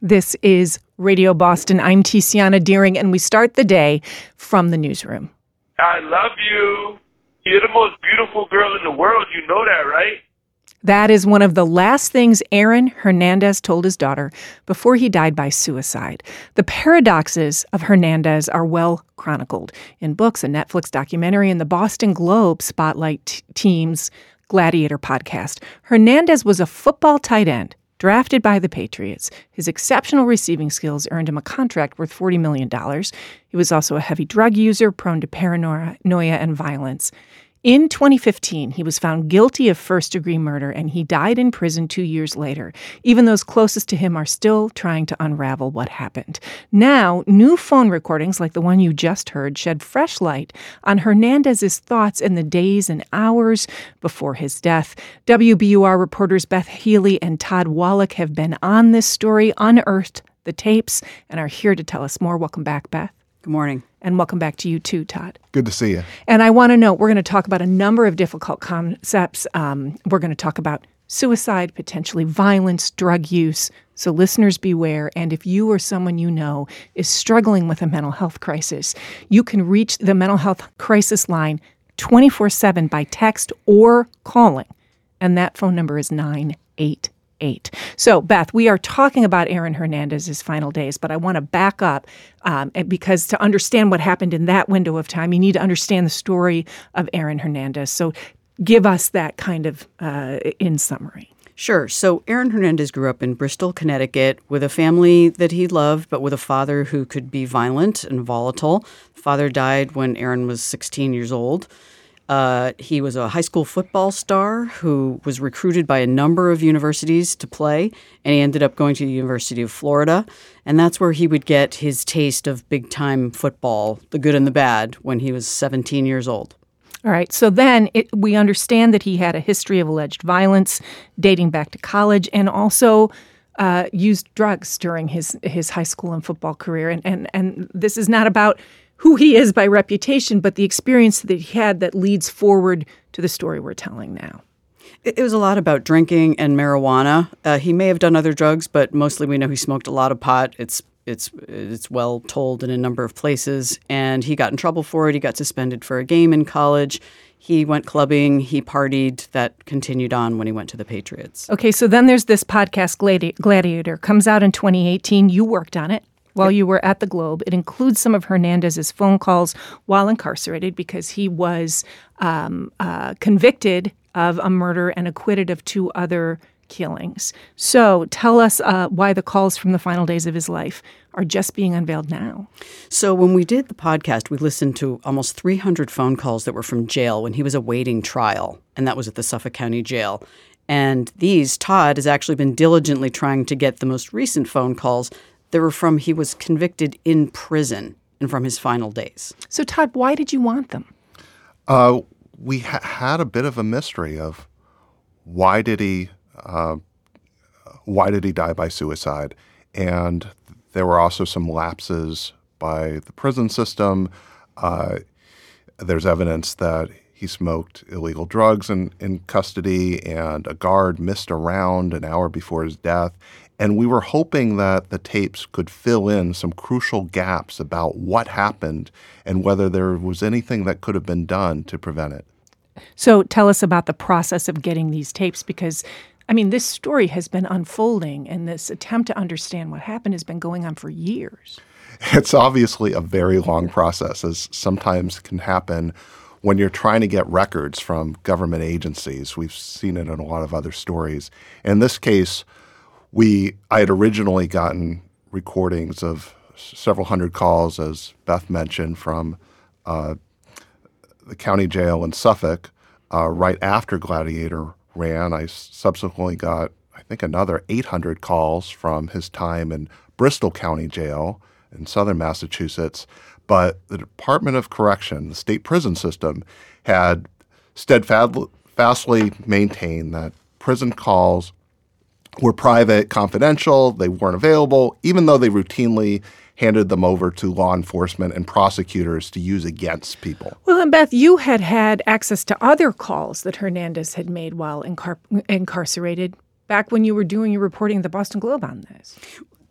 This is Radio Boston. I'm Tiziana Deering, and we start the day from the newsroom. I love you. You're the most beautiful girl in the world. You know that, right? That is one of the last things Aaron Hernandez told his daughter before he died by suicide. The paradoxes of Hernandez are well chronicled in books, a Netflix documentary, and the Boston Globe Spotlight Team's Gladiator podcast. Hernandez was a football tight end drafted by the Patriots. His exceptional receiving skills earned him a contract worth $40 million. He was also a heavy drug user, prone to paranoia and violence. In 2015, he was found guilty of first-degree murder, and he died in prison 2 years later. Even those closest to him are still trying to unravel what happened. Now, new phone recordings like the one you just heard shed fresh light on Hernandez's thoughts in the days and hours before his death. WBUR reporters Beth Healy and Todd Wallach have been on this story, unearthed the tapes, and are here to tell us more. Welcome back, Beth. Good morning. And welcome back to you too, Todd. Good to see you. And I want to know, we're going to talk about a number of difficult concepts. We're going to talk about suicide, potentially violence, drug use. So listeners beware. And if you or someone you know is struggling with a mental health crisis, you can reach the mental health crisis line 24/7 by text or calling. And that phone number is 988. So, Beth, we are talking about Aaron Hernandez's final days, but I want to back up because to understand what happened in that window of time, you need to understand the story of Aaron Hernandez. So give us that kind of in summary. Sure. So Aaron Hernandez grew up in Bristol, Connecticut, with a family that he loved, but with a father who could be violent and volatile. Father died when Aaron was 16 years old. He was a high school football star who was recruited by a number of universities to play, and he ended up going to the University of Florida. And that's where he would get his taste of big-time football, the good and the bad, when he was 17 years old. All right. So then we understand that he had a history of alleged violence dating back to college and also used drugs during his high school and football career. And this is not about who he is by reputation, but the experience that he had that leads forward to the story we're telling now. It was a lot about drinking and marijuana. He may have done other drugs, but mostly we know he smoked a lot of pot. It's well told in a number of places, and he got in trouble for it. He got suspended for a game in college. He went clubbing. He partied. That continued on when he went to the Patriots. Okay, so then there's this podcast, Gladiator, comes out in 2018. You worked on it while you were at the Globe. It includes some of Hernandez's phone calls while incarcerated because he was convicted of a murder and acquitted of 2 other killings. So tell us why the calls from the final days of his life are just being unveiled now. So when we did the podcast, we listened to almost 300 phone calls that were from jail when he was awaiting trial, and that was at the Suffolk County Jail. And Todd has actually been diligently trying to get the most recent phone calls that were from he was convicted in prison and from his final days. So, Todd, why did you want them? We had a bit of a mystery of why did he die by suicide? And there were also some lapses by the prison system. There's evidence that he smoked illegal drugs in custody, and a guard missed a round an hour before his death. And we were hoping that the tapes could fill in some crucial gaps about what happened and whether there was anything that could have been done to prevent it. So tell us about the process of getting these tapes, because, I mean, this story has been unfolding, and this attempt to understand what happened has been going on for years. It's obviously a very long process, as sometimes can happen when you're trying to get records from government agencies. We've seen it in a lot of other stories. In this case, I had originally gotten recordings of several hundred calls, as Beth mentioned, from the county jail in Suffolk right after Gladiator ran. I subsequently got, I think, another 800 calls from his time in Bristol County Jail in southern Massachusetts. But the Department of Correction, the state prison system, had steadfastly maintained that prison calls were private, confidential, they weren't available, even though they routinely handed them over to law enforcement and prosecutors to use against people. Well, and Beth, you had access to other calls that Hernandez had made while incarcerated back when you were doing your reporting at the Boston Globe on this.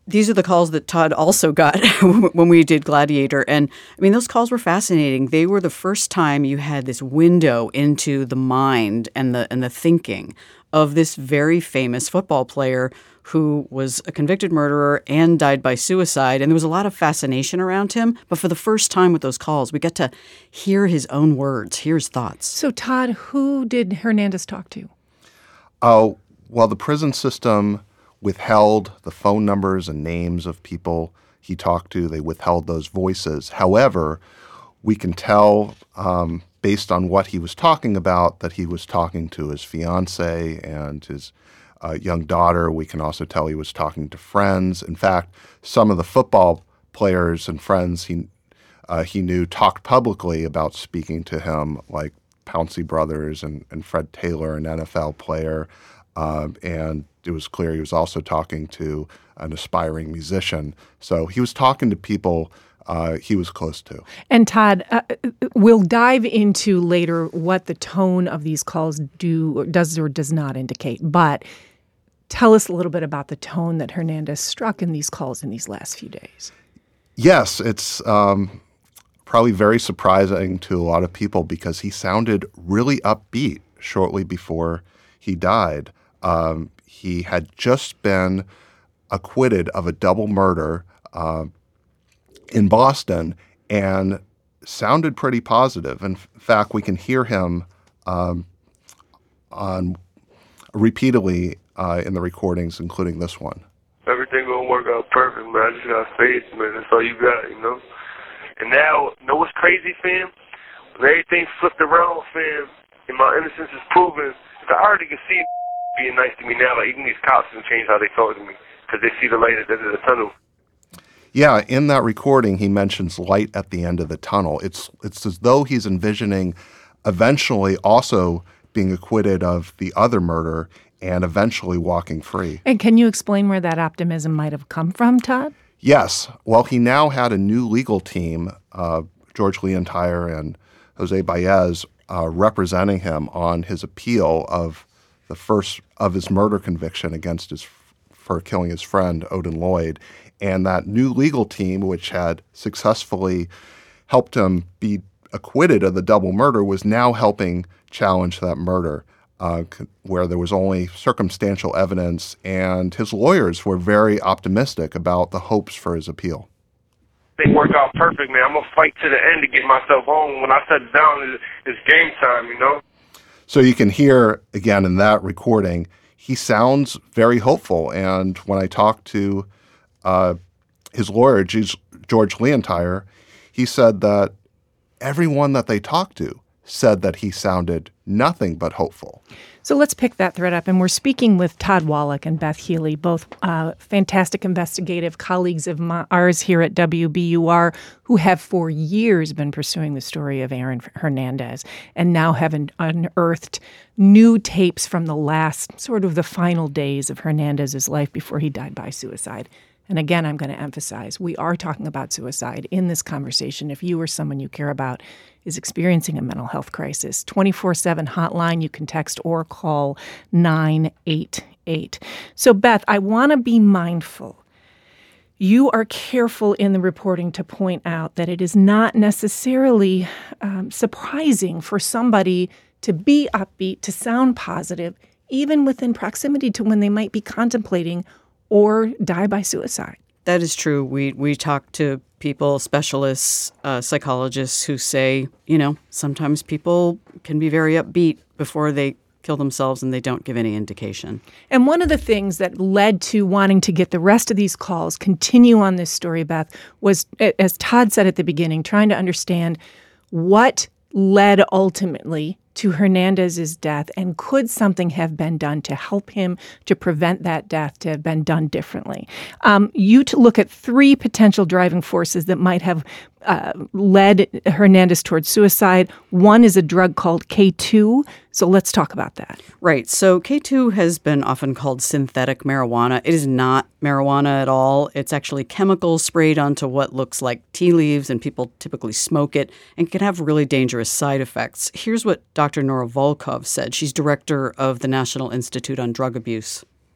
These are the calls that Todd also got when we did Gladiator. And I mean, those calls were fascinating. They were the first time you had this window into the mind and the thinking of this very famous football player who was a convicted murderer and died by suicide. And there was a lot of fascination around him. But for the first time with those calls, we get to hear his own words, hear his thoughts. So, Todd, who did Hernandez talk to? Oh, well, the prison system withheld the phone numbers and names of people he talked to. They withheld those voices. However, we can tell based on what he was talking about that he was talking to his fiance and his young daughter. We can also tell he was talking to friends. In fact, some of the football players and friends he knew talked publicly about speaking to him, like Pouncey Brothers and Fred Taylor, an NFL player. And it was clear he was also talking to an aspiring musician. So he was talking to people he was close to. And Todd, we'll dive into later what the tone of these calls does or does not indicate. But tell us a little bit about the tone that Hernandez struck in these calls in these last few days. Yes, it's probably very surprising to a lot of people because he sounded really upbeat shortly before he died. He had just been acquitted of a double murder in Boston and sounded pretty positive. In fact, we can hear him on repeatedly in the recordings, including this one. Everything gonna work out perfect, man. I just got faith, man. That's all you got, you know? And now, you know what's crazy, fam? When everything flipped around, fam, and my innocence is proven, I already can see being nice to me now. Like, even these cops can change how they talk to me because they see the light at the end of the tunnel. Yeah, in that recording, he mentions light at the end of the tunnel. It's as though he's envisioning eventually also being acquitted of the other murder and eventually walking free. And can you explain where that optimism might have come from, Todd? Yes. Well, he now had a new legal team, George Leontire and Jose Baez, representing him on his appeal of the first of his murder conviction for killing his friend, Odin Lloyd. And that new legal team, which had successfully helped him be acquitted of the double murder, was now helping challenge that murder, where there was only circumstantial evidence. And his lawyers were very optimistic about the hopes for his appeal. They work out perfect, man. I'm going to fight to the end to get myself home. When I set it down, it's game time, you know? So you can hear, again, in that recording, he sounds very hopeful. And when I talked to his lawyer, George Leontire, he said that everyone that they talked to said that he sounded nothing but hopeful. So let's pick that thread up. And we're speaking with Todd Wallach and Beth Healy, both fantastic investigative colleagues of ours here at WBUR, who have for years been pursuing the story of Aaron Hernandez and now have unearthed new tapes from the last, sort of the final days of Hernandez's life before he died by suicide. And again, I'm going to emphasize, we are talking about suicide in this conversation. If you or someone you care about is experiencing a mental health crisis, 24/7 hotline, you can text or call 988. So, Beth, I want to be mindful. You are careful in the reporting to point out that it is not necessarily surprising for somebody to be upbeat, to sound positive, even within proximity to when they might be contemplating or die by suicide. That is true. We talk to people, specialists, psychologists who say, sometimes people can be very upbeat before they kill themselves and they don't give any indication. And one of the things that led to wanting to get the rest of these calls continue on this story, Beth, was, as Todd said at the beginning, trying to understand what led ultimately to Hernandez's death, and could something have been done to help him to prevent that death to have been done differently? You to look at three potential driving forces that might have led Hernandez towards suicide. One is a drug called K2. So let's talk about that. Right. So K2 has been often called synthetic marijuana. It is not marijuana at all. It's actually chemicals sprayed onto what looks like tea leaves, and people typically smoke it and can have really dangerous side effects. Here's what Dr. Nora Volkov said. She's director of the National Institute on Drug Abuse.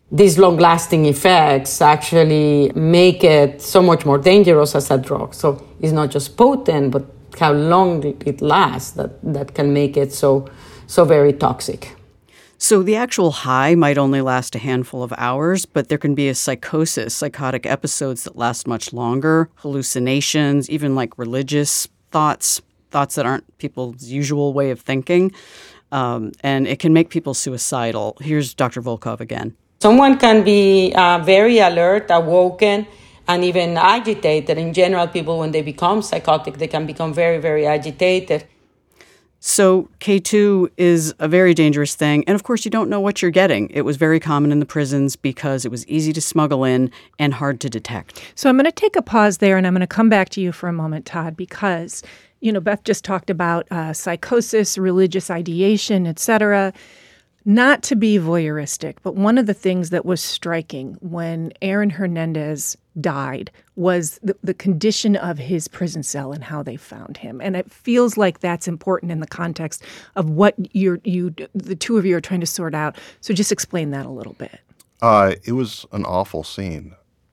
these long-lasting effects actually make it so much more dangerous as a drug. So it's not just potent, but how long it lasts that can make it so very toxic. So the actual high might only last a handful of hours, but there can be a psychotic episodes that last much longer, hallucinations, even like religious thoughts that aren't people's usual way of thinking. And it can make people suicidal. Here's Dr. Volkov again. Someone can be very alert, awoken, and even agitated. In general, people, when they become psychotic, they can become very, very agitated. So K2 is a very dangerous thing. And of course, you don't know what you're getting. It was very common in the prisons because it was easy to smuggle in and hard to detect. So I'm going to take a pause there, and I'm going to come back to you for a moment, Todd, because, Beth just talked about psychosis, religious ideation, et cetera. Not to be voyeuristic, but one of the things that was striking when Aaron Hernandez died was the condition of his prison cell and how they found him. And it feels like that's important in the context of what the two of you are trying to sort out. So just explain that a little bit. It was an awful scene.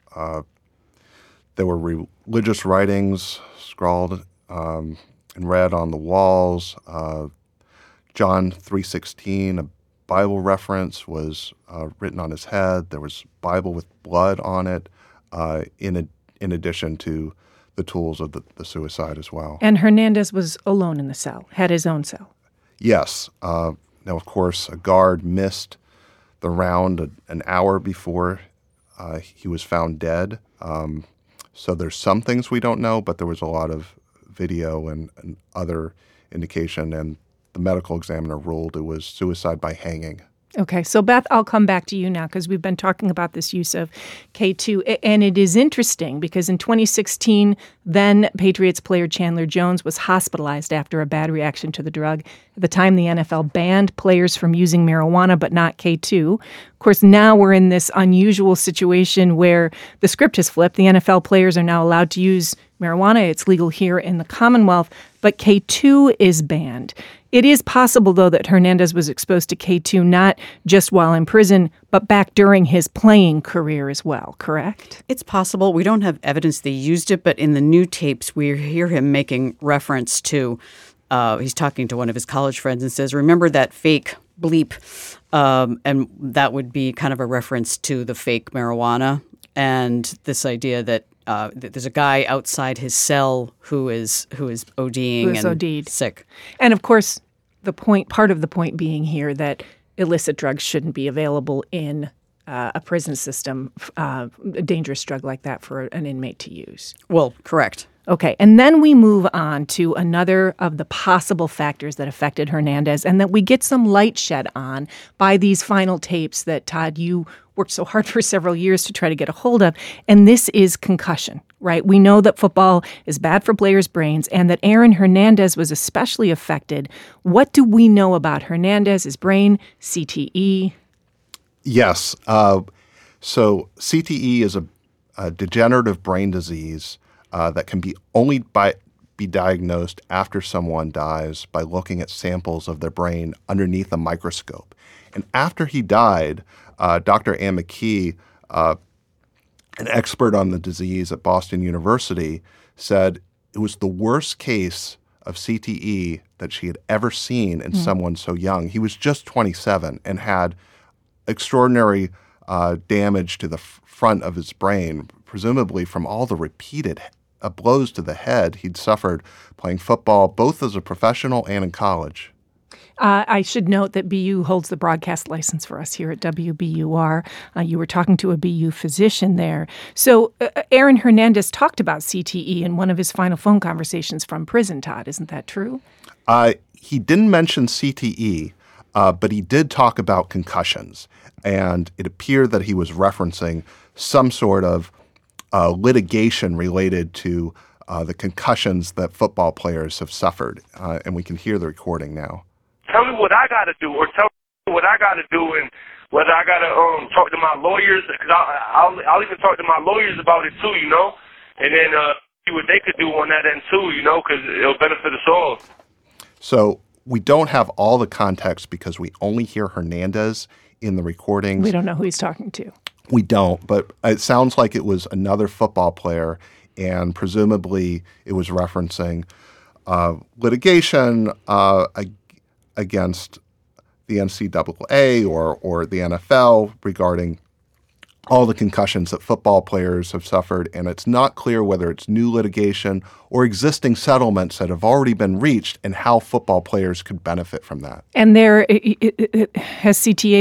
There were religious writings scrawled in red on the walls. John 3:16, a Bible reference, was written on his head. There was Bible with blood on it, in addition to the tools of the suicide as well. And Hernandez was alone in the cell, had his own cell. Yes. Now, of course, a guard missed the round an hour before he was found dead. So there's some things we don't know, but there was a lot of video and other indication, and the medical examiner ruled it was suicide by hanging. Okay, so Beth, I'll come back to you now because we've been talking about this use of K2. And it is interesting because in 2016, then Patriots player Chandler Jones was hospitalized after a bad reaction to the drug. At the time, the NFL banned players from using marijuana, but not K2. Of course, now we're in this unusual situation where the script has flipped. The NFL players are now allowed to use marijuana. It's legal here in the Commonwealth, but K2 is banned. It is possible, though, that Hernandez was exposed to K2 not just while in prison, but back during his playing career as well, correct? It's possible. We don't have evidence they used it, but in the new tapes, we hear him making reference to, he's talking to one of his college friends and says, remember that fake bleep? And that would be kind of a reference to the fake marijuana and this idea that there's a guy outside his cell who is ODing and OD'd. Sick. And of course, part of the point being here that illicit drugs shouldn't be available in a prison system, a dangerous drug like that for an inmate to use. Well, correct. Okay, and then we move on to another of the possible factors that affected Hernandez and that we get some light shed on by these final tapes that, Todd, you worked so hard for several years to try to get a hold of, and this is concussion, right? We know that football is bad for players' brains and that Aaron Hernandez was especially affected. What do we know about Hernandez's brain, CTE? Yes. So CTE is a degenerative brain disease that can only be diagnosed after someone dies by looking at samples of their brain underneath a microscope. And after he died, Dr. Ann McKee, an expert on the disease at Boston University, said it was the worst case of CTE that she had ever seen in someone so young. He was just 27 and had extraordinary damage to the front of his brain, presumably from all the repeated blows to the head he'd suffered playing football, both as a professional and in college. I should note that BU holds the broadcast license for us here at WBUR. You were talking to a BU physician there. So Aaron Hernandez talked about CTE in one of his final phone conversations from prison, Todd. Isn't that true? He didn't mention CTE, but he did talk about concussions. And it appeared that he was referencing some sort of litigation related to the concussions that football players have suffered. And we can hear the recording now. Tell me what I got to do, or tell me what I got to do, and whether I got to talk to my lawyers, because I'll even talk to my lawyers about it too, and then see what they could do on that end too, because it'll benefit us all. So we don't have all the context because we only hear Hernandez in the recordings. We don't know who he's talking to. We don't, but it sounds like it was another football player, and presumably it was referencing litigation against the NCAA or the NFL regarding all the concussions that football players have suffered, and it's not clear whether it's new litigation or existing settlements that have already been reached and how football players could benefit from that. And has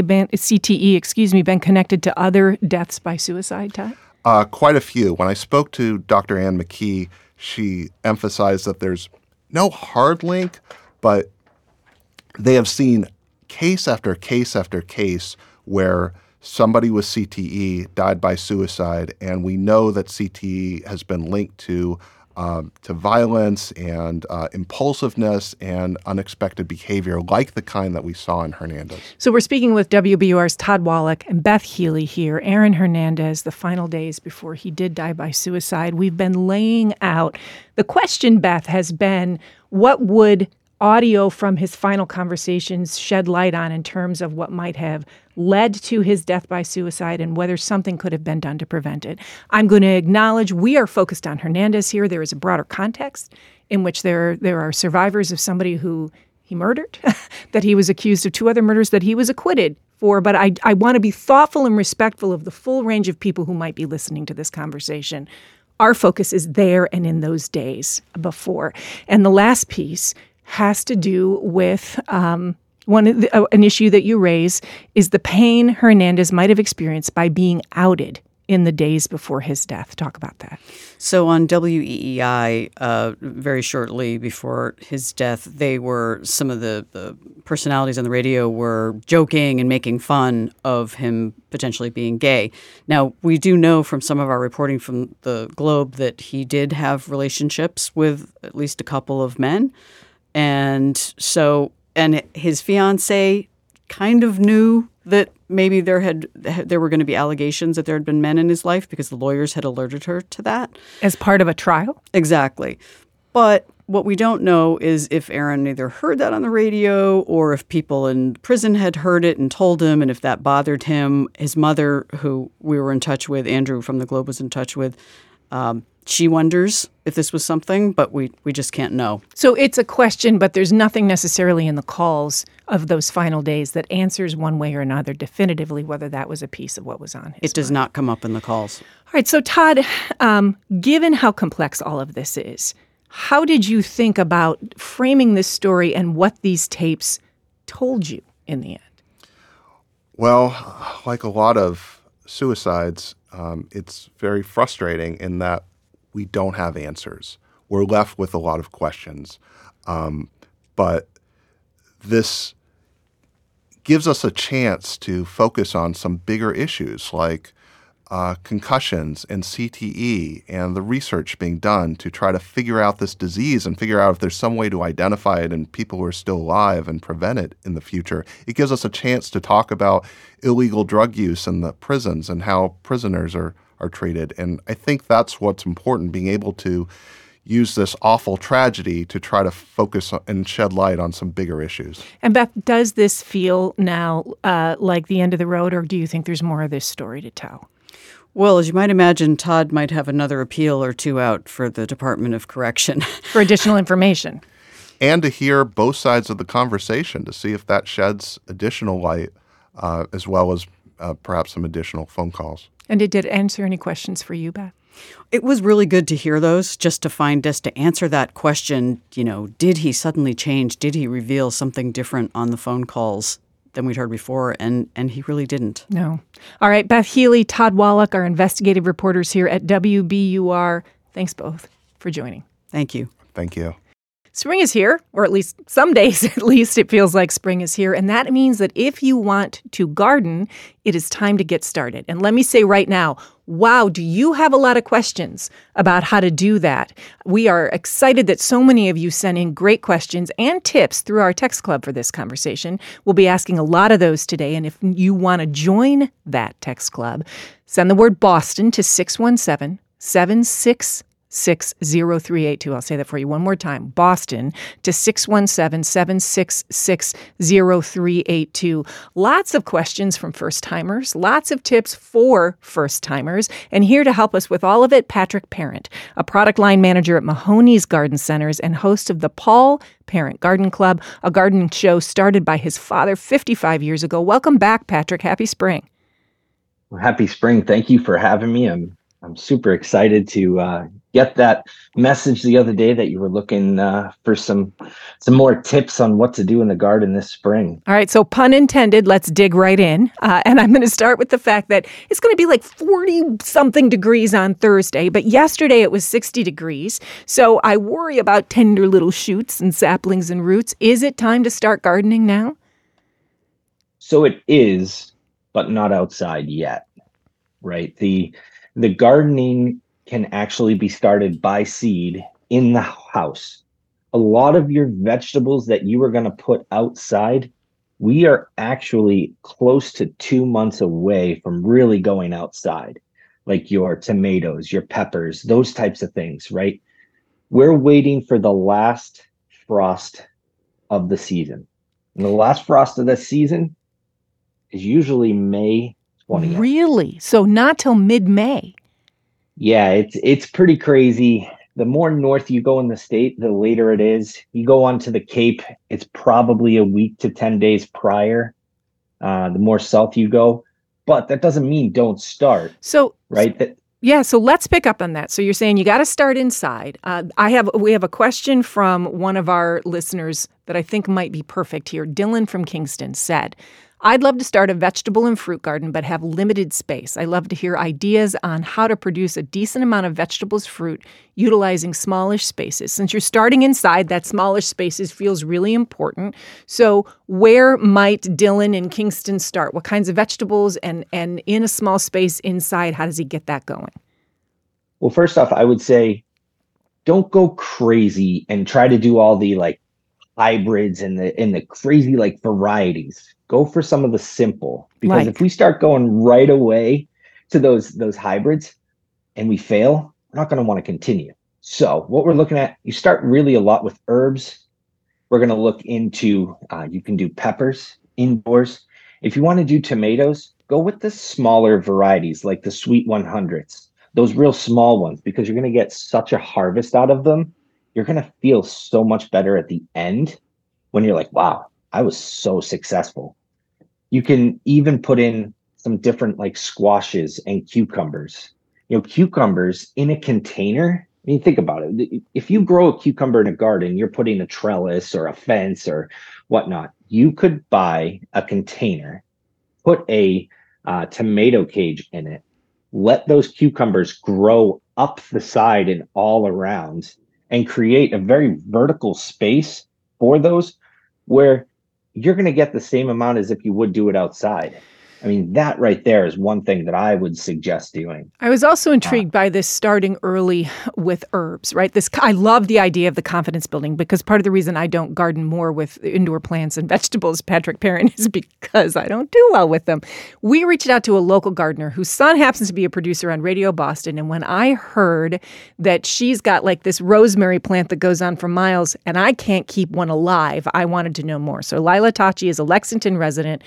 CTE been connected to other deaths by suicide, Todd? Quite a few. When I spoke to Dr. Ann McKee, she emphasized that there's no hard link, but they have seen case after case after case where somebody with CTE died by suicide, and we know that CTE has been linked to violence and impulsiveness and unexpected behavior like the kind that we saw in Hernandez. So we're speaking with WBUR's Todd Wallach and Beth Healy here. Aaron Hernandez, the final days before he did die by suicide. We've been laying out. The question, Beth, has been, what would audio from his final conversations shed light on in terms of what might have led to his death by suicide and whether something could have been done to prevent it. I'm going to acknowledge we are focused on Hernandez here. There is a broader context in which there are survivors of somebody who he murdered, that he was accused of 2 other murders that he was acquitted for. But I want to be thoughtful and respectful of the full range of people who might be listening to this conversation. Our focus is there and in those days before. And the last piece has to do with an issue that you raise is the pain Hernandez might have experienced by being outed in the days before his death. Talk about that. So on WEEI, very shortly before his death, some of the personalities on the radio were joking and making fun of him potentially being gay. Now, we do know from some of our reporting from the Globe that he did have relationships with at least a couple of men. And his fiance kind of knew that maybe there were going to be allegations that there had been men in his life because the lawyers had alerted her to that. As part of a trial? Exactly. But what we don't know is if Aaron either heard that on the radio or if people in prison had heard it and told him, and if that bothered him. His mother, who we were in touch with, Andrew from the Globe was in touch with, she wonders if this was something, but we just can't know. So it's a question, but there's nothing necessarily in the calls of those final days that answers one way or another definitively whether that was a piece of what was on his It does not come up in the calls. All right, so Todd, given how complex all of this is, how did you think about framing this story and what these tapes told you in the end? Well, like a lot of suicides, it's very frustrating in that we don't have answers. We're left with a lot of questions. But this gives us a chance to focus on some bigger issues like concussions and CTE and the research being done to try to figure out this disease and figure out if there's some way to identify it in people who are still alive and prevent it in the future. It gives us a chance to talk about illegal drug use in the prisons and how prisoners are treated. And I think that's what's important, being able to use this awful tragedy to try to focus and shed light on some bigger issues. And Beth, does this feel now like the end of the road, or do you think there's more of this story to tell? Well, as you might imagine, Todd might have another appeal or 2 out for the Department of Correction. For additional information. And to hear both sides of the conversation to see if that sheds additional light, as well as perhaps some additional phone calls. And did it answer any questions for you, Beth? It was really good to hear those, just to answer that question, did he suddenly change? Did he reveal something different on the phone calls than we'd heard before? And he really didn't. No. All right, Beth Healy, Todd Wallach, our investigative reporters here at WBUR. Thanks both for joining. Thank you. Thank you. Spring is here, or at least some days at least it feels like spring is here. And that means that if you want to garden, it is time to get started. And let me say right now, wow, do you have a lot of questions about how to do that? We are excited that so many of you sent in great questions and tips through our text club for this conversation. We'll be asking a lot of those today. And if you want to join that text club, send the word Boston to 617-767 617-766-0382. I'll say that for you one more time. Boston to 617-766-0382. Lots of questions from first-timers, lots of tips for first-timers. And here to help us with all of it, Patrick Parent, a product line manager at Mahoney's Garden Centers and host of the Paul Parent Garden Club, a gardening show started by his father 55 years ago. Welcome back, Patrick. Happy spring. Well, happy spring. Thank you for having me. I'm super excited to get that message the other day that you were looking for some more tips on what to do in the garden this spring. All right, so pun intended, let's dig right in. And I'm going to start with the fact that it's going to be like 40-something degrees on Thursday, but yesterday it was 60 degrees. So I worry about tender little shoots and saplings and roots. Is it time to start gardening now? So it is, but not outside yet, right? The gardening can actually be started by seed in the house. A lot of your vegetables that you are going to put outside, we are actually close to 2 months away from really going outside, like your tomatoes, your peppers, those types of things, right? We're waiting for the last frost of the season. And the last frost of the season is usually May 20th. Really? So not till mid-May? Yeah, it's pretty crazy. The more north you go in the state, the later it is. You go onto the Cape, it's probably a week to 10 days prior. The more south you go, but that doesn't mean don't start. So, right? Yeah, so let's pick up on that. So you're saying you got to start inside. We have a question from one of our listeners that I think might be perfect here. Dylan from Kingston said, I'd love to start a vegetable and fruit garden, but have limited space. I love to hear ideas on how to produce a decent amount of vegetables, fruit, utilizing smallish spaces. Since you're starting inside, that smallish spaces feels really important. So where might Dylan in Kingston start? What kinds of vegetables and in a small space inside, how does he get that going? Well, first off, I would say don't go crazy and try to do all the like hybrids and the crazy like varieties. Go for some of the simple, because if we start going right away to those hybrids and we fail, we're not going to want to continue. So what we're looking at, you start really a lot with herbs. We're going to look into, you can do peppers indoors. If you want to do tomatoes, go with the smaller varieties like the Sweet 100s, those real small ones, because you're going to get such a harvest out of them. You're going to feel so much better at the end when you're like, wow, I was so successful. You can even put in some different like squashes and cucumbers. You know, cucumbers in a container. I mean, think about it. If you grow a cucumber in a garden, you're putting a trellis or a fence or whatnot. You could buy a container, put a tomato cage in it, let those cucumbers grow up the side and all around, and create a very vertical space for those where you're going to get the same amount as if you would do it outside. I mean, that right there is one thing that I would suggest doing. I was also intrigued by this starting early with herbs, right? I love the idea of the confidence building, because part of the reason I don't garden more with indoor plants and vegetables, Patrick Parent, is because I don't do well with them. We reached out to a local gardener whose son happens to be a producer on Radio Boston. And when I heard that she's got like this rosemary plant that goes on for miles and I can't keep one alive, I wanted to know more. So Lila Tachi is a Lexington resident.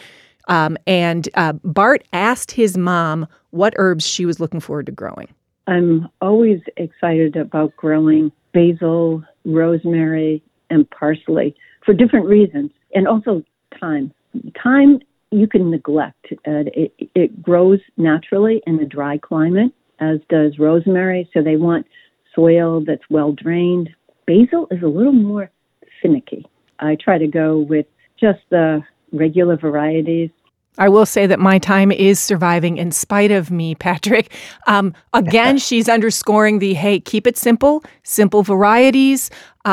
And Bart asked his mom what herbs she was looking forward to growing. I'm always excited about growing basil, rosemary, and parsley for different reasons. And also thyme. Thyme you can neglect. It grows naturally in a dry climate, as does rosemary. So they want soil that's well drained. Basil is a little more finicky. I try to go with just the regular varieties. I will say that my time is surviving in spite of me, Patrick. Again, she's underscoring hey, keep it simple, simple varieties.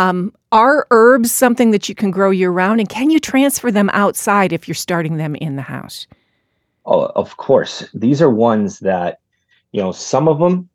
Are herbs something that you can grow year-round? And can you transfer them outside if you're starting them in the house? Oh, of course. These are ones that, some of them,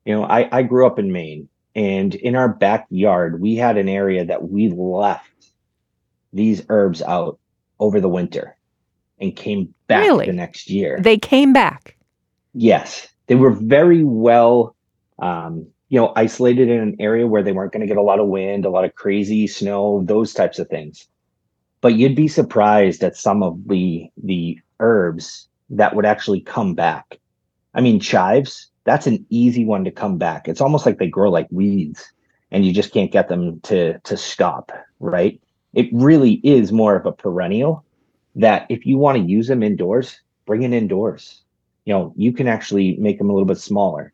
I grew up in Maine. And in our backyard, we had an area that we left these herbs out over the winter and came back the next year. They came back? Yes. They were very well isolated in an area where they weren't going to get a lot of wind, a lot of crazy snow, those types of things. But you'd be surprised at some of the herbs that would actually come back. I mean, chives, that's an easy one to come back. It's almost like they grow like weeds and you just can't get them to stop, right? It really is more of a perennial that if you want to use them indoors, bring it indoors. You can actually make them a little bit smaller.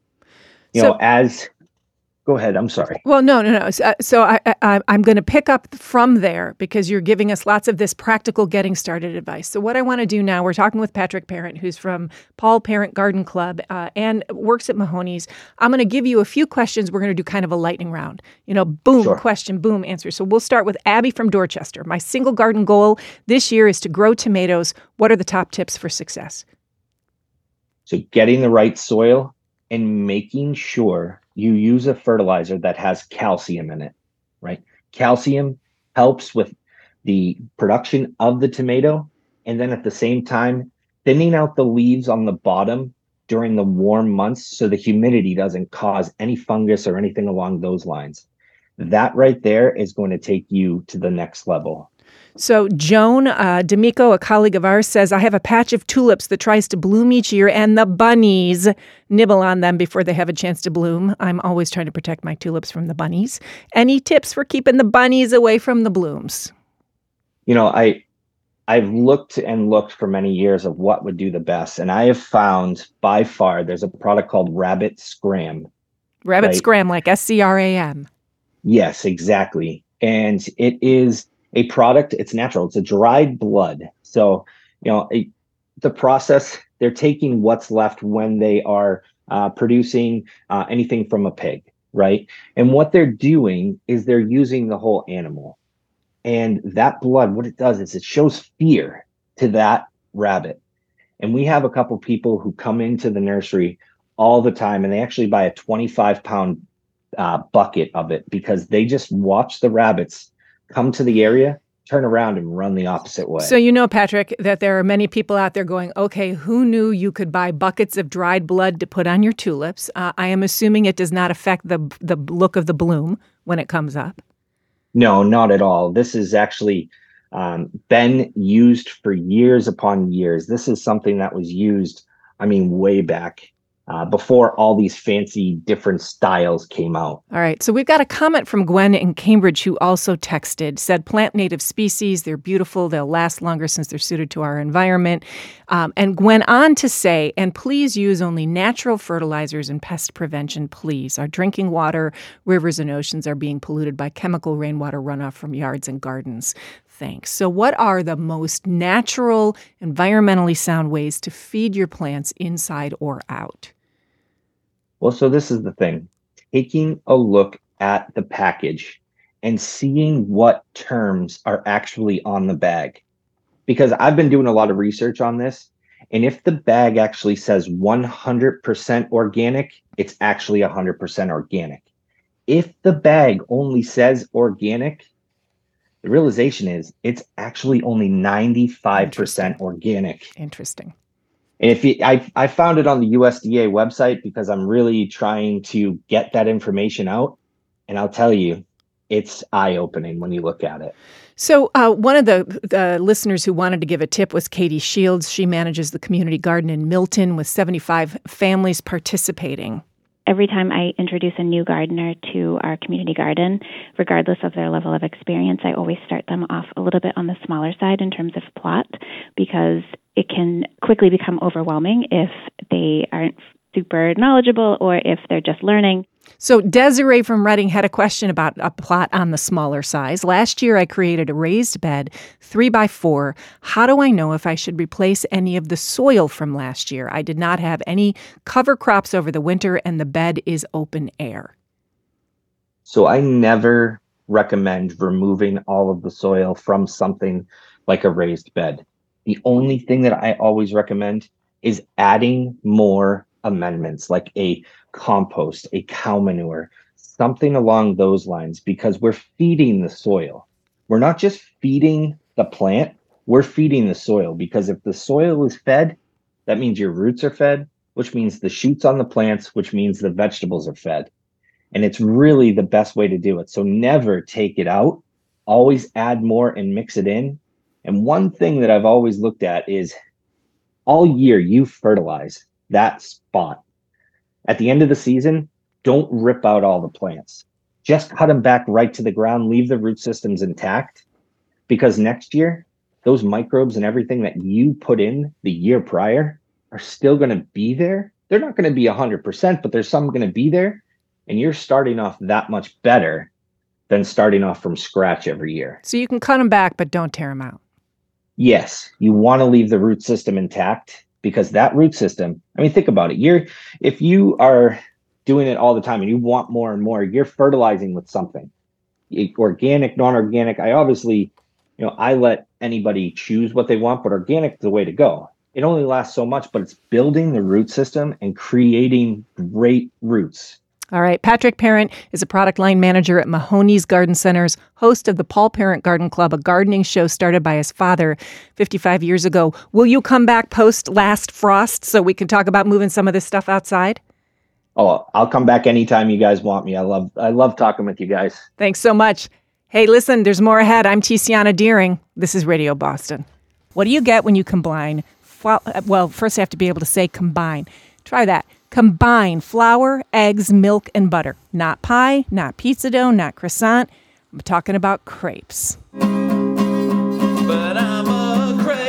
Go ahead. I'm sorry. Well, no. So I'm going to pick up from there because you're giving us lots of this practical getting started advice. So what I want to do now, we're talking with Patrick Parent, who's from Paul Parent Garden Club and works at Mahoney's. I'm going to give you a few questions. We're going to do kind of a lightning round. Boom, sure. Question, boom, answer. So we'll start with Abby from Dorchester. My single garden goal this year is to grow tomatoes. What are the top tips for success? So getting the right soil and making sure you use a fertilizer that has calcium in it, right? Calcium helps with the production of the tomato. And then at the same time, thinning out the leaves on the bottom during the warm months so the humidity doesn't cause any fungus or anything along those lines. That right there is going to take you to the next level. So Joan D'Amico, a colleague of ours, says, I have a patch of tulips that tries to bloom each year and the bunnies nibble on them before they have a chance to bloom. I'm always trying to protect my tulips from the bunnies. Any tips for keeping the bunnies away from the blooms? I've looked and looked for many years of what would do the best. And I have found by far there's a product called Rabbit Scram. Rabbit Scram, like SCRAM. Yes, exactly. And it is a product, it's natural. It's a dried blood. So, the process, they're taking what's left when they are producing anything from a pig, right? And what they're doing is they're using the whole animal. And that blood, what it does is it shows fear to that rabbit. And we have a couple people who come into the nursery all the time, and they actually buy a 25-pound bucket of it because they just watch the rabbits come to the area, turn around and run the opposite way. So Patrick, that there are many people out there going, okay, who knew you could buy buckets of dried blood to put on your tulips? I am assuming it does not affect the look of the bloom when it comes up. No, not at all. This has actually been used for years upon years. This is something that was used, way back. Before all these fancy different styles came out. All right. So we've got a comment from Gwen in Cambridge who also texted, said plant native species. They're beautiful. They'll last longer since they're suited to our environment. And Gwen on to say, and please use only natural fertilizers and pest prevention, please. Our drinking water, rivers, and oceans are being polluted by chemical rainwater runoff from yards and gardens. Thanks. So what are the most natural, environmentally sound ways to feed your plants inside or out? Well, so this is the thing. Taking a look at the package and seeing what terms are actually on the bag. Because I've been doing a lot of research on this. And if the bag actually says 100% organic, it's actually 100% organic. If the bag only says organic, the realization is it's actually only 95% organic. Interesting. And I found it on the USDA website because I'm really trying to get that information out. And I'll tell you, it's eye-opening when you look at it. So one of the listeners who wanted to give a tip was Katie Shields. She manages the community garden in Milton with 75 families participating. Every time I introduce a new gardener to our community garden, regardless of their level of experience, I always start them off a little bit on the smaller side in terms of plot, because it can quickly become overwhelming if they aren't super knowledgeable or if they're just learning. So Desiree from Reading had a question about a plot on the smaller size. Last year, I created a raised bed, 3x4. How do I know if I should replace any of the soil from last year? I did not have any cover crops over the winter, and the bed is open air. So I never recommend removing all of the soil from something like a raised bed. The only thing that I always recommend is adding more amendments, like a compost, a cow manure, something along those lines, because we're feeding the soil. We're not just feeding the plant, we're feeding the soil, because if the soil is fed, that means your roots are fed, which means the shoots on the plants, which means the vegetables are fed. And it's really the best way to do it. So never take it out, always add more and mix it in. And one thing that I've always looked at is all year you fertilize that spot. At the end of the season, don't rip out all the plants. Just cut them back right to the ground, leave the root systems intact, because next year, those microbes and everything that you put in the year prior are still going to be there. They're not going to be 100%, but there's some going to be there. And you're starting off that much better than starting off from scratch every year. So you can cut them back, but don't tear them out. Yes, you want to leave the root system intact, because that root system, I mean, think about it. If you are doing it all the time and you want more and more, you're fertilizing with something. Organic, non-organic. I obviously, I let anybody choose what they want, but organic is the way to go. It only lasts so much, but it's building the root system and creating great roots. All right. Patrick Parent is a product line manager at Mahoney's Garden Centers, host of the Paul Parent Garden Club, a gardening show started by his father 55 years ago. Will you come back post last frost so we can talk about moving some of this stuff outside? Oh, I'll come back anytime you guys want me. I love talking with you guys. Thanks so much. Hey, listen, there's more ahead. I'm Tiziana Deering. This is Radio Boston. What do you get when you combine? Well, first I have to be able to say combine. Try that. Combine flour, eggs, milk, and butter. Not pie, not pizza dough, not croissant. I'm talking about crepes. But I'm a crepe.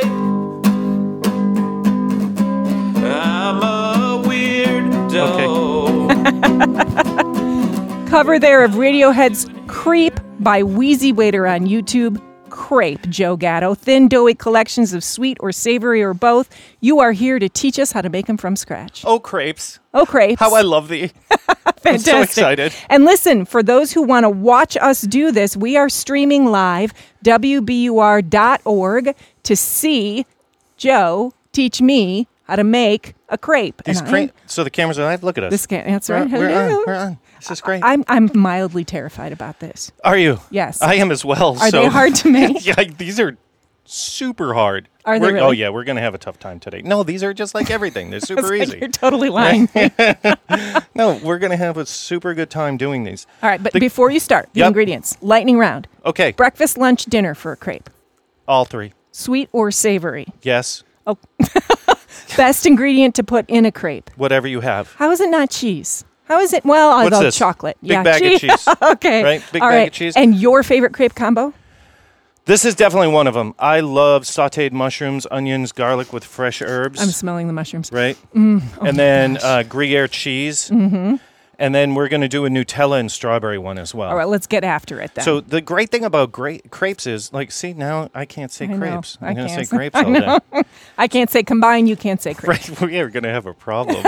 I'm a weirdo. Okay. Cover there of Radiohead's Creep by Wheezy Waiter on YouTube. Crepe, Joe Gatto. Thin, doughy collections of sweet or savory or both. You are here to teach us how to make them from scratch. Oh, crepes. Oh, crepes. How I love thee. Fantastic. I'm so excited. And listen, for those who want to watch us do this, we are streaming live, WBUR.org, to see Joe teach me how to make a crepe. So the cameras are live. Look at us. That's right. We're on. This is great. I'm mildly terrified about this. Are you? Yes. I am as well. Are they hard to make? Yeah, these are super hard. Are they really? Oh, yeah, we're going to have a tough time today. No, these are just like everything. They're super easy. Like you're totally lying. No, we're going to have a super good time doing these. All right, but before you start, the ingredients. Lightning round. Okay. Breakfast, lunch, dinner for a crepe. All three. Sweet or savory? Yes. Oh. Best ingredient to put in a crepe? Whatever you have. How is it not cheese? How is it? Well, I'll go chocolate. Big bag of cheese. Okay. Right? Big All bag right. of cheese. And your favorite crepe combo? This is definitely one of them. I love sautéed mushrooms, onions, garlic with fresh herbs. I'm smelling the mushrooms. Right? Oh and then Gruyere cheese. Mm-hmm. And then we're going to do a Nutella and strawberry one as well. All right, let's get after it then. So the great thing about crepes is, see, now I can't say crepes. I'm going to say grapes I all day. I can't say combine, you can't say crepes. Right, we are going to have a problem.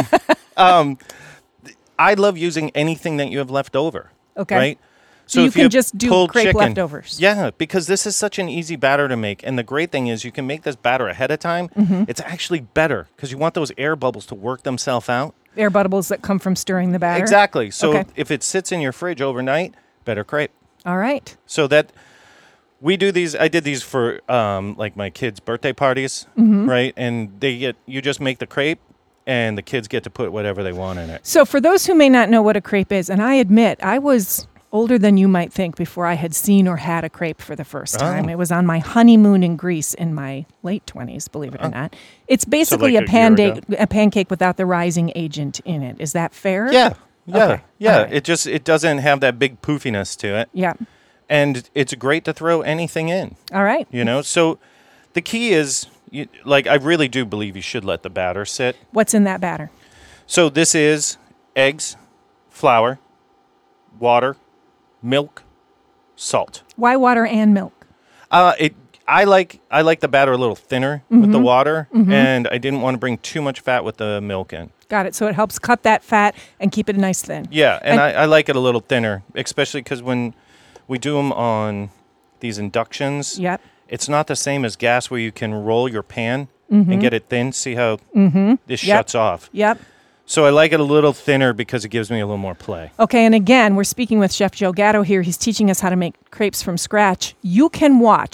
I love using anything that you have left over. Okay. Right? So you can just do pulled crepe chicken, leftovers. Yeah, because this is such an easy batter to make. And the great thing is you can make this batter ahead of time. Mm-hmm. It's actually better because you want those air bubbles to work themselves out. Air bubbles that come from stirring the batter? Exactly. So okay. if it sits in your fridge overnight, better crepe. All right. So that we do these. I did these for my kids' birthday parties, mm-hmm. right? And you just make the crepe, and the kids get to put whatever they want in it. So for those who may not know what a crepe is, and I admit I was older than you might think before I had seen or had a crepe for the first time. It was on my honeymoon in Greece in my late 20s, believe it or not. It's basically a pancake without the rising agent in it. Is that fair? Yeah. Okay. Right. It doesn't have that big poofiness to it. Yeah. And it's great to throw anything in. All right. So the key is, I really do believe you should let the batter sit. What's in that batter? So this is eggs, flour, water, milk, salt. Why water and milk? I like the batter a little thinner mm-hmm. with the water, mm-hmm. and I didn't want to bring too much fat with the milk in. Got it. So it helps cut that fat and keep it nice thin. Yeah, and I like it a little thinner, especially because when we do them on these inductions, yep. It's not the same as gas where you can roll your pan mm-hmm. and get it thin. See how mm-hmm. this shuts off. Yep. So I like it a little thinner because it gives me a little more play. Okay, and again, we're speaking with Chef Joe Gatto here. He's teaching us how to make crepes from scratch. You can watch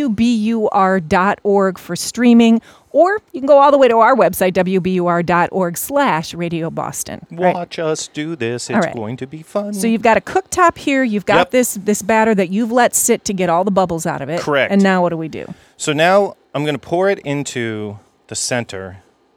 WBUR.org for streaming, or you can go all the way to our website, WBUR.org/Radio Boston. Watch us do this. It's going to be fun. So you've got a cooktop here. You've got this batter that you've let sit to get all the bubbles out of it. Correct. And now what do we do? So now I'm going to pour it into the center.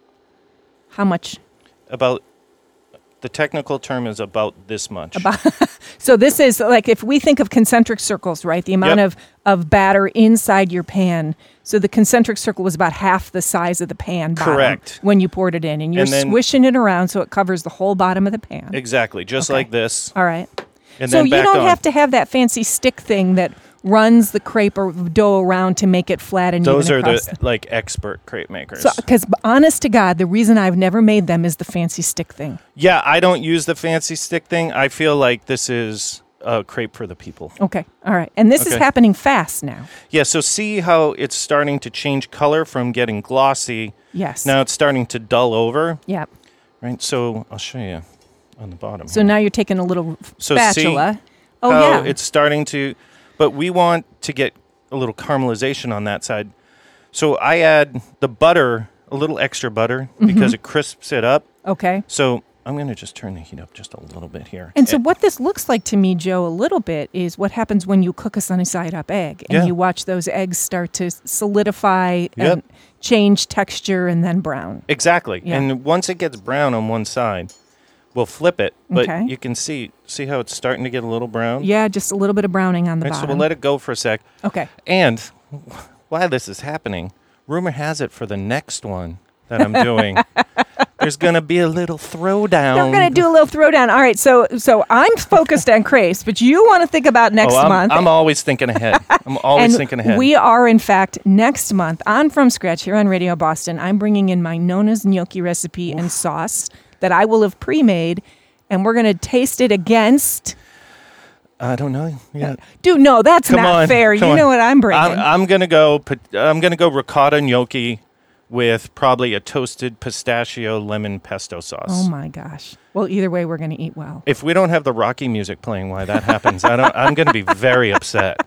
How much? About, the technical term is about this much. So this is like, if we think of concentric circles, right? The amount of batter inside your pan. So the concentric circle was about half the size of the pan bottom. Correct. When you poured it in. And you're swishing it around so it covers the whole bottom of the pan. Exactly. Just like this. All right. And so then you back don't on. have to have that fancy stick thing that runs the crepe or dough around to make it flat and Those even are across the like expert crepe makers. Because honest to God, the reason I've never made them is the fancy stick thing. Yeah, I don't use the fancy stick thing. I feel like this is a crepe for the people. Okay, all right. And this is happening fast now. Yeah, so see how it's starting to change color from getting glossy. Yes. Now it's starting to dull over. Yep. Right, so I'll show you on the bottom. So now you're taking a little spatula. See oh, how yeah. it's starting to... But we want to get a little caramelization on that side. So I add the butter, a little extra butter, because it crisps it up. Okay. So I'm going to just turn the heat up just a little bit here. And so what this looks like to me, Joe, a little bit, is what happens when you cook a sunny-side-up egg. And you watch those eggs start to solidify and change texture and then brown. Exactly. Yeah. And once it gets brown on one side, we'll flip it. But Okay. you can see how it's starting to get a little brown? Yeah, just a little bit of browning on the Right, bottom. so we'll let it go for a sec. Okay. And while this is happening, rumor has it for the next one that I'm doing, there's going to be a little throwdown. We're going to do a little throwdown. All right, so I'm focused on crepes, but you want to think about next month. I'm always thinking ahead. I'm always And thinking ahead. we are, in fact, next month on From Scratch here on Radio Boston. I'm bringing in my Nona's gnocchi recipe and sauce that I will have pre-made, and we're going to taste it against... I don't know. Yeah. Dude, no, that's Come not on, fair. come You on. know what I'm bringing. I'm gonna go ricotta gnocchi with probably a toasted pistachio lemon pesto sauce. Oh my gosh. Well, either way, we're going to eat well. If we don't have the Rocky music playing while that happens, I'm going to be very upset.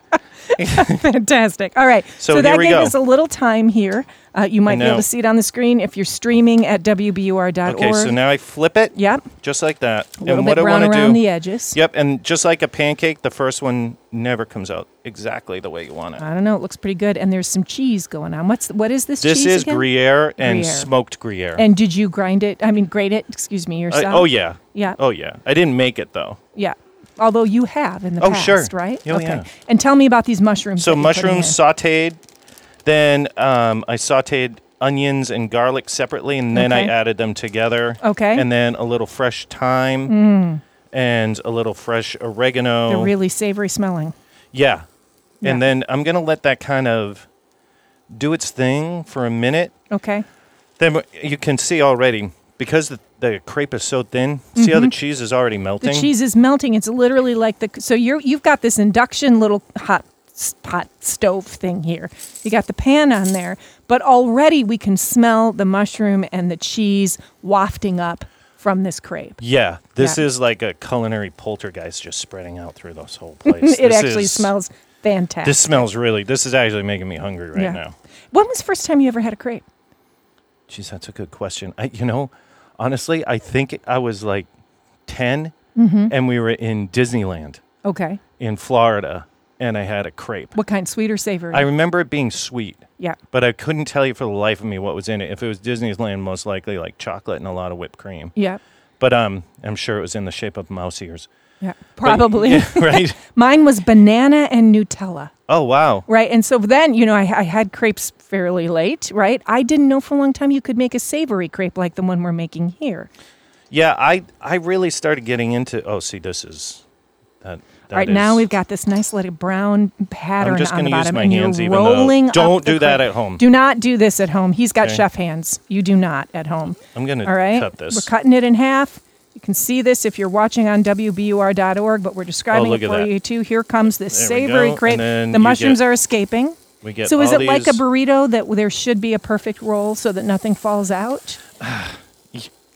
Fantastic. All right. So that here we gave go. us a little time here. You might be able know. to see it on the screen if you're streaming at WBUR.org. Okay, so now I flip it. Yep. Just like that. A little and bit what I brown want to around do. the edges. Yep, and just like a pancake, the first one never comes out exactly the way you want it. I don't know. It looks pretty good. And there's some cheese going on. What is this cheese This is again? Gruyere and Gruyere. smoked Gruyere. And did you grate it yourself? Oh, yeah. Yeah. Oh, yeah. I didn't make it, though. Yeah. Although you have in the Oh, past, sure. right? Oh, okay. yeah. And tell me about these mushrooms. So that you're putting mushrooms in. sautéed. Then I sautéed onions and garlic separately, and then I Okay. added them together. Okay. And then a little fresh thyme and a little fresh oregano. They're really savory smelling. Yeah. Yeah. And then I'm going to let that kind of do its thing for a minute. Okay. Then you can see already, because the crepe is so thin, see how the cheese is already melting? The cheese is melting. It's literally like so you've got this induction little hot pot stove thing here. You got the pan on there, but already we can smell the mushroom and the cheese wafting up from this crepe. Yeah. This Yeah. is like a culinary poltergeist just spreading out through this whole place. It This actually is- smells fantastic. This is actually making me hungry right Yeah. now. When was the first time you ever had a crepe? Geez, that's a good question. Honestly, I think I was like 10 and we were in Disneyland Okay. in Florida and I had a crepe. What kind? Sweet or savory? I remember it being sweet, yeah. but I couldn't tell you for the life of me what was in it. If it was Disneyland, most likely like chocolate and a lot of whipped cream. Yeah. But I'm sure it was in the shape of mouse ears. Yeah. But- Probably. yeah, right? Mine was banana and Nutella. Oh, wow. Right. And so then, I had crepes fairly late, right? I didn't know for a long time you could make a savory crepe like the one we're making here. Yeah, I really started getting into, this is, that All right, now we've got this nice little brown pattern I'm just on the gonna use bottom, my and hands you're even though- rolling up Don't the do that crepe. at home. Do not do this at home. He's got Okay. chef hands. You do not at home. I'm going to All right? cut this. We're cutting it in half. You can see this if you're watching on WBUR.org, but we're describing look it at for that. you too. Here comes this There we savory go, crepe. and then The you mushrooms get- are escaping. We get So is all it like a these- burrito that there should be a perfect roll so that nothing falls out?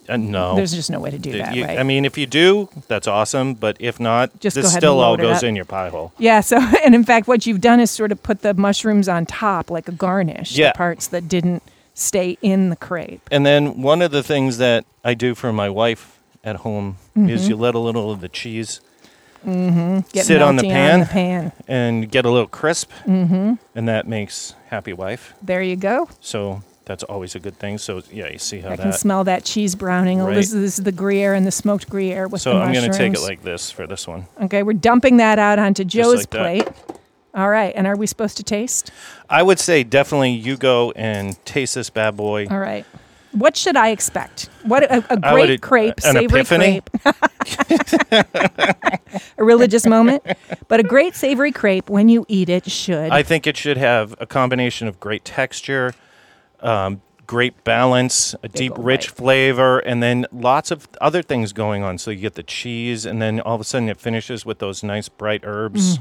No. There's just no way to do that, right? I mean, if you do, that's awesome. But if not, Just go this ahead still and all load it goes up. in your pie hole. Yeah, so, and in fact, what you've done is sort of put the mushrooms on top like a garnish, Yeah. the parts that didn't stay in the crepe. And then one of the things that I do for my wife at home is you let a little of the cheese Get sit on the melty pan and get a little crisp. And that makes happy wife. There you go. So that's always a good thing. So, yeah, you see how I that... can smell that cheese browning. Oh, Right. this is the Gruyere and the smoked Gruyere with So the I'm mushrooms. going to take it like this for this one. Okay, we're dumping that out onto Joe's like that. plate. All right, and are we supposed to taste? I would say definitely you go and taste this bad boy. All right. What should I expect? What a I would- great crepe, an savory epiphany? crepe. A religious moment, but a great savory crepe when you eat it should. I think it should have a combination of great texture, great balance, a deep, ol' rich bite. flavor, and then lots of other things going on. So you get the cheese, and then all of a sudden it finishes with those nice bright herbs.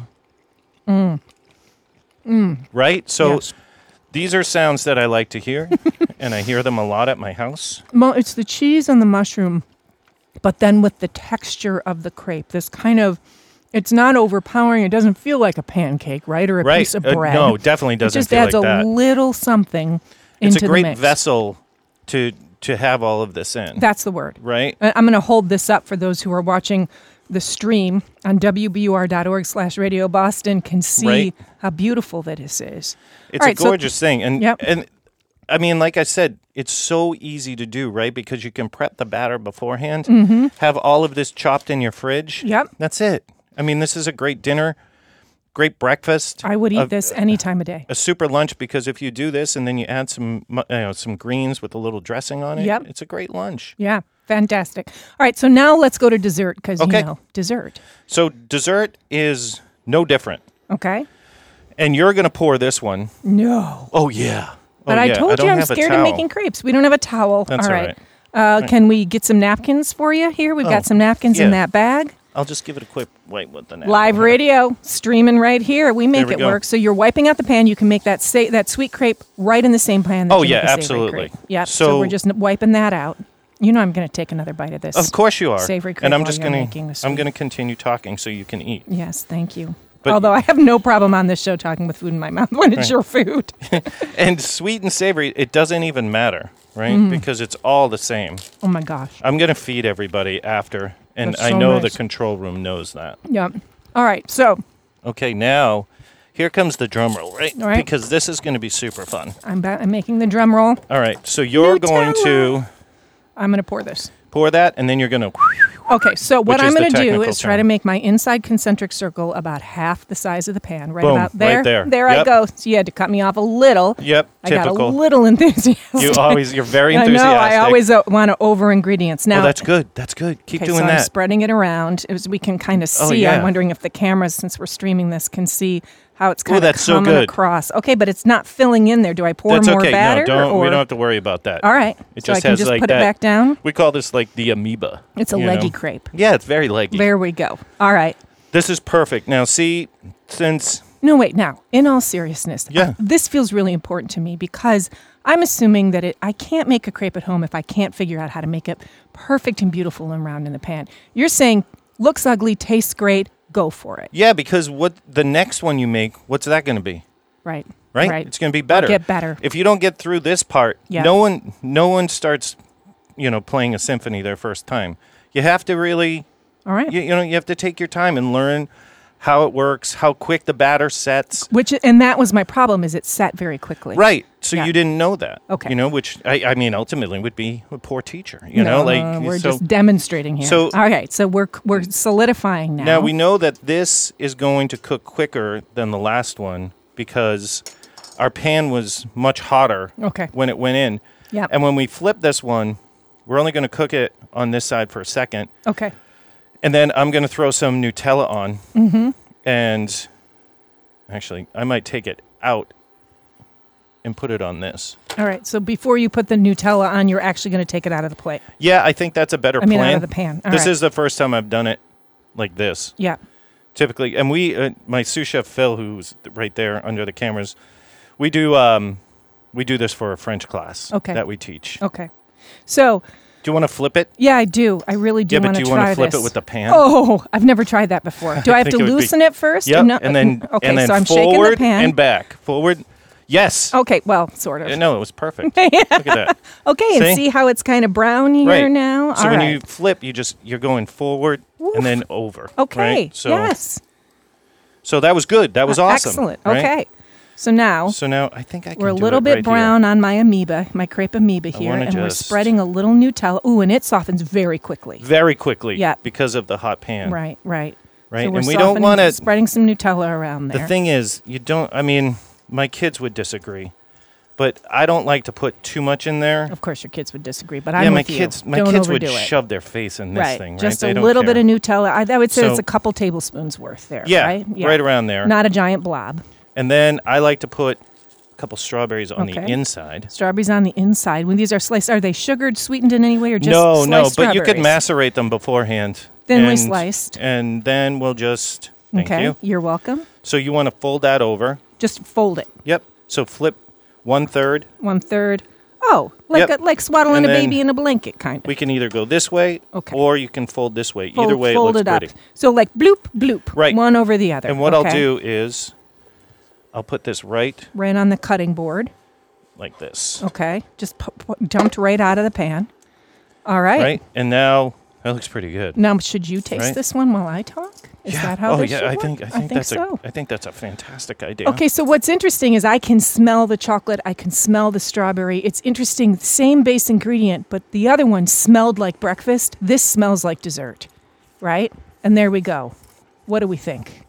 Right? So Yes. these are sounds that I like to hear, and I hear them a lot at my house. It's the cheese and the mushroom, but then with the texture of the crepe, this kind of, it's not overpowering. It doesn't feel like a pancake, right? Or a Right. piece of bread. No, definitely doesn't It just feel adds like a that. little something It's into a great the mix. vessel to have all of this in. That's the word. right? I'm going to hold this up for those who are watching the stream on WBUR.org/Radio Boston can see Right. how beautiful this is. It's All right, a so- gorgeous thing. And Yep. and I mean, like I said, it's so easy to do, right? Because you can prep the batter beforehand, have all of this chopped in your fridge. Yep. That's it. I mean, this is a great dinner, great breakfast. I would eat this any time of day. A super lunch, because if you do this and then you add some some greens with a little dressing on it, Yep. it's a great lunch. Yeah, fantastic. All right, so now let's go to dessert because, Okay. dessert. So dessert is no different. Okay? And you're going to pour this one. No. Oh, yeah. But oh, I yeah. told you don't I'm have a scared of towel. making crepes. We don't have a towel. That's all all right. right. Can we get some napkins for you here? We've got Oh, some napkins in yeah. that bag. I'll just give it a quick wipe with the napkin. Live radio, streaming right here. We make we it go. work. So you're wiping out the pan. You can make that that sweet crepe right in the same pan. That Oh, you yeah, make a savory absolutely. crepe. Yeah. So So- we're just wiping that out. You know I'm going to take another bite of this. Of course you are. Savory crepe and I'm while just you're gonna making the I'm sweet. gonna continue talking so you can eat. Yes, thank you. But- Although I have no problem on this show talking with food in my mouth when it's your food. And sweet and savory, it doesn't even matter, right? Because it's all the same. Oh my gosh. I'm gonna feed everybody after, and That's I so know nice. the control room knows that. Yep. All right. So Okay, now here comes the drum roll, right? All right. Because this is going to be super fun. I'm making the drum roll. All right, so you're going to I'm going to pour this. pour that, and then you're going to. Okay, so what Which I'm is the going to do technical is try to term. make my inside concentric circle about half the size of the pan. Right Boom, about there. right there. There I Yep. go. So you had to cut me off a little. Yep, I got a typical. little enthusiastic. You're very I enthusiastic. know. I always want to over ingredients. Now, Oh, that's good. That's good. Keep okay, doing so I'm that. spreading it around as we can kind of see. Oh, yeah. I'm wondering if the cameras, since we're streaming this, can see how it's kind of that's so coming good. across. Okay, but it's not filling in there. Do I pour That's more okay. batter? No, or? we don't have to worry about that. All right. It So just I can has just like put that. it back down. We call this like the amoeba. It's a you leggy know? crepe. Yeah, it's very leggy. There we go. All right. This is perfect. Now, see, since No, wait. Now, in all seriousness, Yeah. this feels really important to me because I'm assuming that I can't make a crepe at home if I can't figure out how to make it perfect and beautiful and round in the pan. You're saying looks ugly, tastes great, go for it. yeah, because what the next one you make, what's that going to be? Right. Right? Right. It's going to be better. Get better. If you don't get through this part, Yeah. no one starts, playing a symphony their first time. You have to really, All right. you have to take your time and learn how it works, how quick the batter sets. And that was my problem is it set very quickly. Right. So Yeah. you didn't know that. Okay. Which I mean ultimately would be a poor teacher. We're so just demonstrating here. so- all right, so we're solidifying now. now we know that this is going to cook quicker than the last one because our pan was much hotter Okay. when it went in. Yep. And when we flip this one, we're only going to cook it on this side for a second. Okay. And then I'm going to throw some Nutella on. Mm-hmm. And actually, I might take it out and put it on this. All right. So before you put the Nutella on, you're actually going to take it out of the plate. Yeah, I think that's a better I mean, plan. out of the pan. All this right. is the first time I've done it like this. Yeah. Typically, and my sous chef Phil, who's right there under the cameras, we do this for a French class Okay. that we teach. Okay. So Do you want to flip it? Yeah, I do. I really do Yeah, but want do to you try want to flip this. it with the pan? Oh, I've never tried that before. Do I have to think it would be- loosen it first? Yep. No- And then okay, so I'm shaking the forward pan. and back. Forward. Yes. Okay, well, sort of. No, it was perfect. Look at that. Okay, and see how it's kind of brown here Right. now? So All when right. you flip, you're going forward and then over. Okay, Right? So, yes. So that was good. That was awesome. Excellent. right? Okay. So now So now I think I can we're a do little it bit right brown on my amoeba, my crepe amoeba here, wanna and we're just- spreading a little Nutella. Ooh, and it softens very quickly. Here. Very quickly. Yeah. Because of the hot pan. Right. Right. So we're And we don't softening- want to. spreading some Nutella around there. The thing is, you don't. I mean, my kids would disagree, but I don't like to put too much in there. Of course, your kids would disagree, but Yeah, I'm my with you. kids. My Don't kids would overdo it. shove their face in this right. thing. Right. Just They a don't little care. bit of Nutella. I would say So- it's a couple tablespoons worth there. Yeah, Right. right around there. Not a giant blob. And then I like to put a couple strawberries on the Okay. inside. Strawberries on the inside. When these are sliced, are they sugared, sweetened in any way, or just No, sliced but you could strawberries? macerate them beforehand. Thinly and- sliced. And then we'll just. Thank Okay, you. you're welcome. So you want to fold that over. Just fold it. Yep. So flip 1/3. 1/3. Oh, like Yep. like swaddling And a then baby in a blanket, kind of. We can either go this way, Okay. or you can fold this way. Fold, Either way, fold it it looks up. pretty. So like bloop, bloop. Right. One over the other. And what I'll Okay. do is, I'll put this right Right on the cutting board. like this. Okay. Just dumped right out of the pan. All right. Right. And now that looks pretty good. Now, should you taste Right. this one while I talk? Is that how Oh this yeah, should I work? think that's so. I think that's a fantastic idea. Okay, so what's interesting is I can smell the chocolate, I can smell the strawberry. It's interesting, same base ingredient, but the other one smelled like breakfast. This smells like dessert, right? And there we go. What do we think?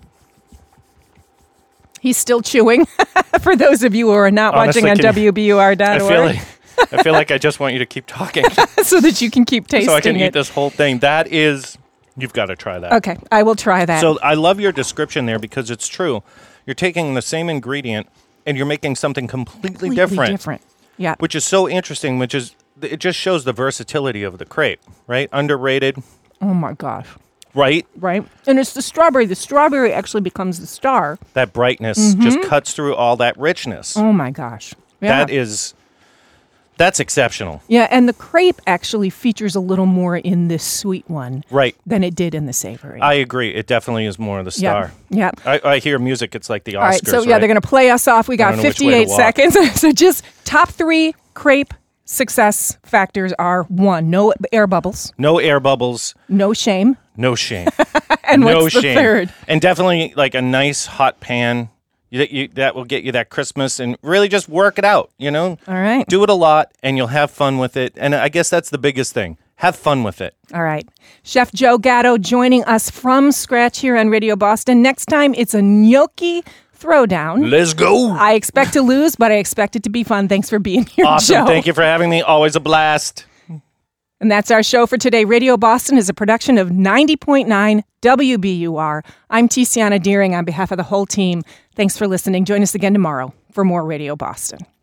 He's still chewing. For those of you who are not Honestly, watching on can you- WBUR.org, I feel like I just want you to keep talking so that you can keep tasting so I can it. eat this whole thing. That is, you've got to try that. Okay, I will try that. So I love your description there because it's true. You're taking the same ingredient and you're making something completely different. Yeah. Which is so interesting, it just shows the versatility of the crepe, right? Underrated, Oh my gosh. right? Right? And it's the strawberry. The strawberry actually becomes the star. That brightness just cuts through all that richness. Oh my gosh. Yeah. That's exceptional. Yeah, and the crepe actually features a little more in this sweet one Right. than it did in the savory. I agree. It definitely is more of the star. Yeah. I hear music. It's like the Oscars. All right, so yeah, right? they're going to play us off. We I got don't know which way to 58 walk. seconds. So just top 3 crepe success factors are 1, no air bubbles, No air bubbles, no shame, no shame. and no what's the shame. third? And definitely like a nice hot pan. That will get you that Christmas and really just work it out, you know? All right. Do it a lot and you'll have fun with it. And I guess that's the biggest thing. Have fun with it. All right. Chef Joe Gatto joining us from scratch here on Radio Boston. Next time, it's a gnocchi throwdown. Let's go. I expect to lose, but I expect it to be fun. Thanks for being here, Awesome. Joe. Thank you for having me. Always a blast. And that's our show for today. Radio Boston is a production of 90.9 WBUR. I'm Tiziana Deering on behalf of the whole team. Thanks for listening. Join us again tomorrow for more Radio Boston.